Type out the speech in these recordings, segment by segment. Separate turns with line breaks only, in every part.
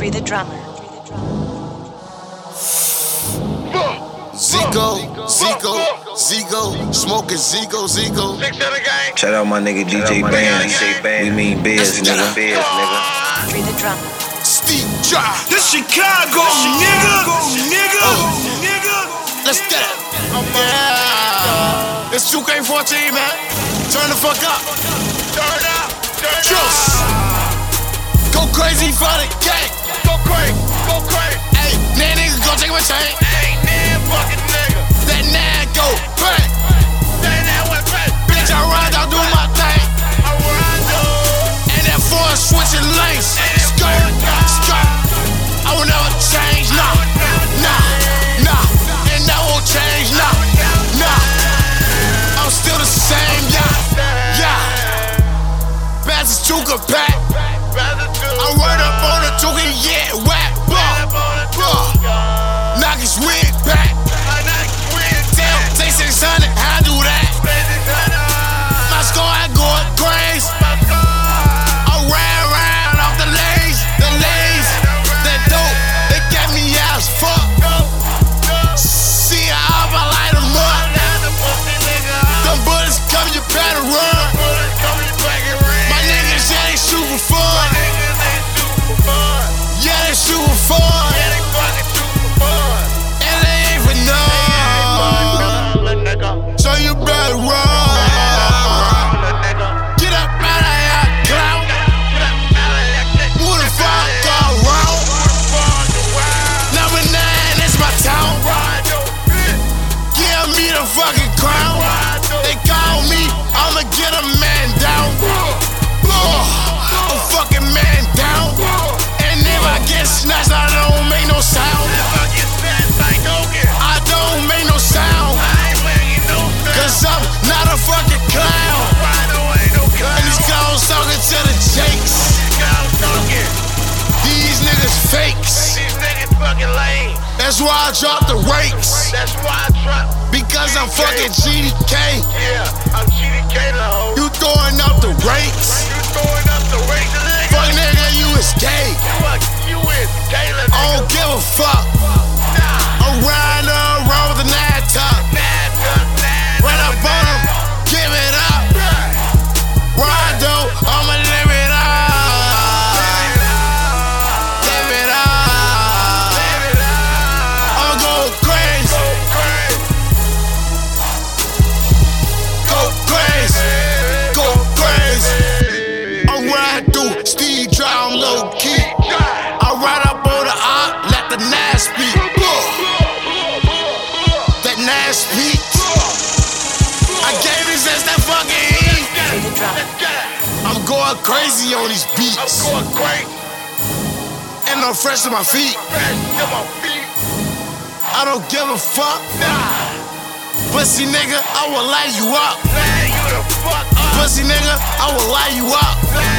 Free the drummer.
Zico, smoking Zico.
Shout out my nigga DJ Band. We mean Biz, nigga.
Free the drummer.
Steve Drop.
This Chicago, nigga.
Let's get it. Yeah. It's 2K14, man. Turn the fuck up. Turn up. Trust. Go crazy for the gang. Go crazy. Hey, that nigga go take my chain. Hey, that fucking nigga. That nigga go bang. That went bang. Bitch, I ride out, do my thing. And that four switching lanes. Skirt. I will never change, nah. And that won't change, nah. I'm still the same, yeah. Bass is Tuka back. I'm right up on the Tuka, yeah, whack. Knock his wig back. Damn, take 600, how I do that? My score, I going crazy. I ran around off the lanes. That dope, it got me out as fuck. See how I light them up. Them bullets come, you better run. My niggas, yeah, they shoot for fun. Yeah, they shoot for fun. And they ain't for none. So you better run. Get up out of here, clown. Move the fuck around. Number 9 is my town. Give me the fucking crown. They call me, I'ma get a man down. A fucking man down. And if I get snatched, I don't make no sound. I don't make no sound. Cause I'm not a fucking clown. And these clowns talking to the jakes. These niggas fakes. That's why I drop the rakes. Because I'm fucking GDK. You throwing up the rakes. Fuck nigga, you is gay. I don't give a fuck. I'm riding around with a nine top. Run up on him, give it up. Rondo, I'ma live it up. Live it up. I'ma go crazy. Go crazy. I'm riding through Steve Drive, I'm low key. I ride up on the op, let the Nas speak. That Nas speak. I gave his ass that fucking heat. I'm going crazy on these beats. And I'm fresh to my feet. I don't give a fuck. Pussy nigga, I will light you up. Pussy nigga, I will light you up.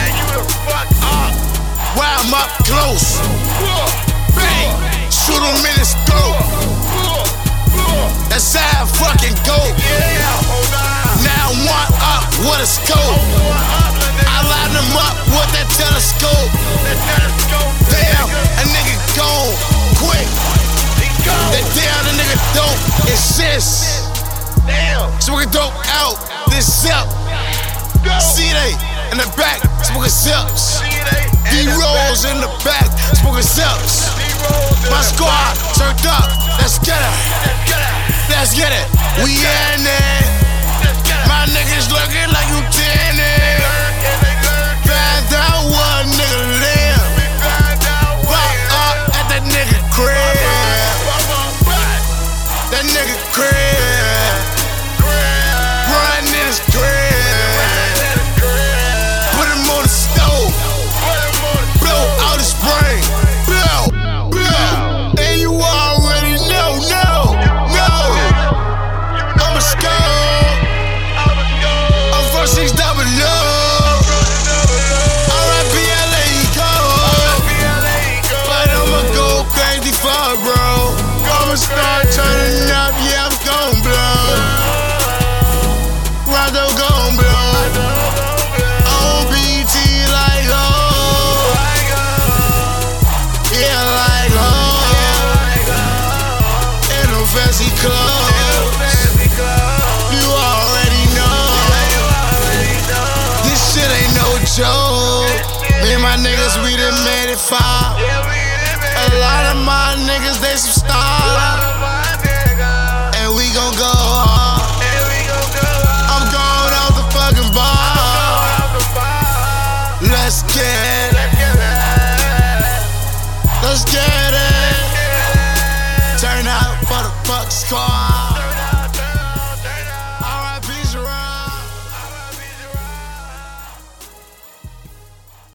While I'm up close. Bang! Shoot him in his throat. That's how I fucking go. Now I'm one up with a scope. I line them up with that telescope. Damn, a nigga gone quick. That damn, the nigga don't exist. Smoking dope out this zip. See they in the back, smoking zips. D-rolls in the back, smoking zips. My squad turned up, let's get it. We in it. My niggas looking like you tenant. Find out one nigga live. Walk up at that nigga crib. That nigga crib. Run in his crib. Put him on the stove. Blow out his brain. Blow. And you already know. I'm a skull. I'm from 6 double love. R.I.P. LA go. But I'ma go crazy for bro. I'ma start turning up, yeah, I'm gon' blow. Rondo gon' blow. On BT like oh. show. Me and my niggas, we done made it far. A lot of my niggas, they some stars.